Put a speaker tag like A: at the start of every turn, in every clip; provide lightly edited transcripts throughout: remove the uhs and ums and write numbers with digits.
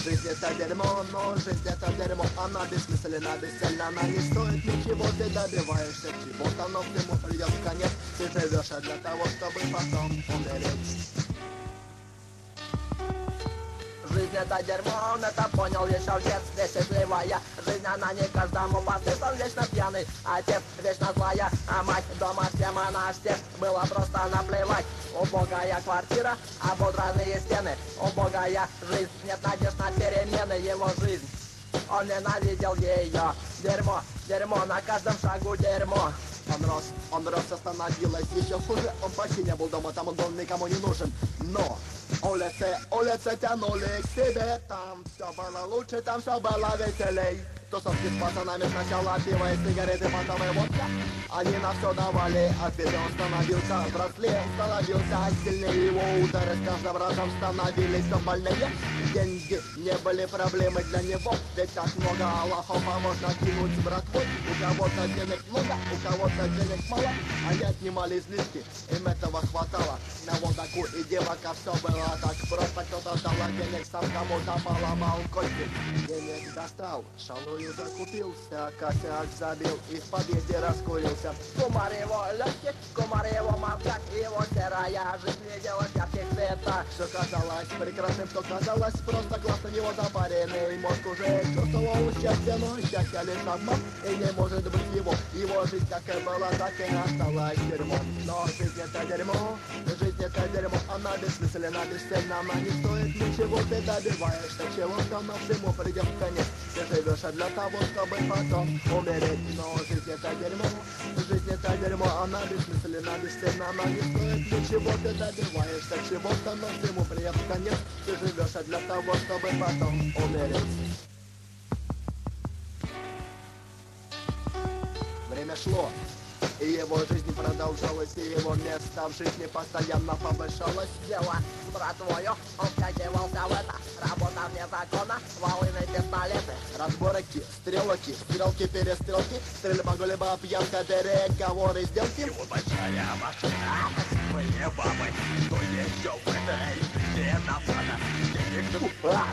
A: Жизнь это дерьмо, но жизнь это дерьмо. Она бессмысленна, бесцельна, она не стоит ничего. Ты добиваешься чего-то, но к нему придет конец. Ты живешь для того, чтобы потом умереть. Жизнь это дерьмо, он это понял еще в детстве. Счастливая жизнь, она не каждому по вкусам. Вечно пьяный отец, вечно злая, а мать дома всем она всех. Было просто наплевать. Убогая квартира, ободранные стены. Убогая жизнь, нет надежд на перемены. Его жизнь, он ненавидел ее. Дерьмо, дерьмо, на каждом шагу дерьмо. Он рос, остановилось еще хуже. Он почти не был дома, там он был никому не нужен. Но улицы тянули к себе. Там все было лучше, там все было веселей. Тусовки с пацанами, сначала пиво и сигареты, потом и водка. Они на все давали, ответ он становился взрослее, становился сильнее. Его удары с каждым разом становились все больнее. Деньги не были проблемой для него, ведь так много аллахов, а можно кинуть с братвой. У кого-то денег много, у кого-то денег мало. Они отнимали излишки, им этого хватало. На водаку и девока все было так просто. Кто-то дал денег, сам кому-то поломал кости. Денег достал, шалую закупился, косяк забил и в подъезде раскурился. Кумар его легких, кумар его мозгах, его серая жизнь виделась в ярких цветах. Что казалось прекрасным, что казалось просто классно. Его запаренный мозг уже чувствовал счастье, но счастье лишь обман. И не может быть его жизнь как и была, так и осталась дерьмо. Но жизнь это дерьмо, жизнь это дерьмо. Она бессмысленна, бесцельна, она не стоит ничего. Ты добиваешься чего-то, но всему придет конец. Ты живешь для того, чтобы потом умереть. Но жизнь это дерьмо, жизнь это дерьмо. Она бессмысленна, бесцельна, она не стоит ничего. Ты добиваешься чего-то, но всему придет конец. Ты живешь для того, чтобы потом умереть. Время шло, и его жизнь продолжалась, и его место в жизни постоянно повышалось. Дело с братвою, он втягивался в это, работа вне закона, волыны, пистолеты, разборки, стрелки, перестрелки, стрельба, гулеба, пьянка, переговоры, сделки.
B: Его большая машина, красивые бабы, что еще в этой игре надо? Денег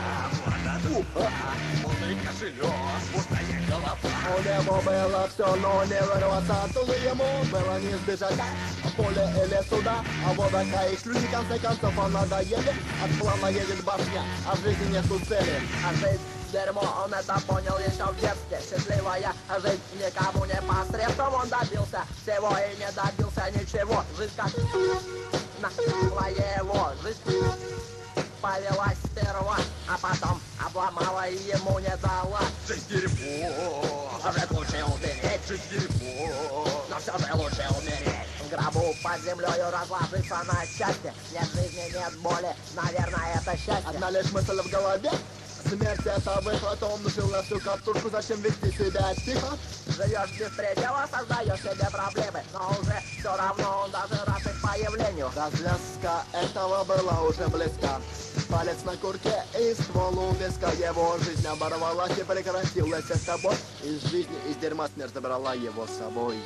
B: полный кошелек, пустая голова.
A: У него было все, но не вырваться оттуда. Ему было не сбежать в поле или суда. А вот такая их люди, в конце концов, он надоели. От плана едет башня, а в жизни нету цели. А жизнь дерьмо, он это понял еще в детстве. Счастливая жизнь никому не посредством. Он добился всего и не добился ничего. Жизнь как на его жизнь повелась сперва, а потом обломала и ему не дала.
B: Жизнь дерьмо,
A: Уже лучше умереть,
B: жизнь дерьмо,
A: но все же лучше умереть. В гробу под землею разложиться на части. Нет жизни, нет боли, наверное, это счастье. Одна лишь мысль в голове. Смерть это выход, он жил на всю катушку, зачем вести себя тихо? Живешь без предела, создаешь себе проблемы, но уже все равно он даже рад их появлению. Развязка этого была уже близка. Палец на курке и ствол у виска. Его жизнь оборвалась и прекратилась с тобой. Из жизни, из дерьма смерть забрала его с собой.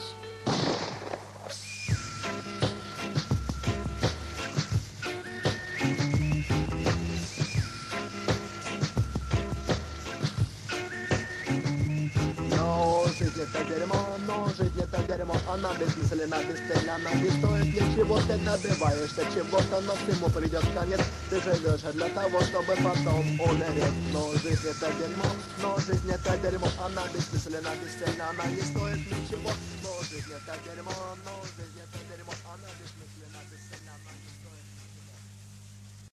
A: Жизнь это дерьмо, но жизнь это дерьмо. Она бессмысленна, бесцельна, она не стоит ничего. Ты добиваешься чего-то, но всему придет конец. Ты живешь для того, чтобы потом умереть. Но жизнь это дерьмо, но жизнь это дерьмо. Она бессмысленна, бесцельна, она не стоит ничего. Но жизнь это дерьмо, но жизнь это дерьмо. Она бессмысленна, бесцельна, она не стоит.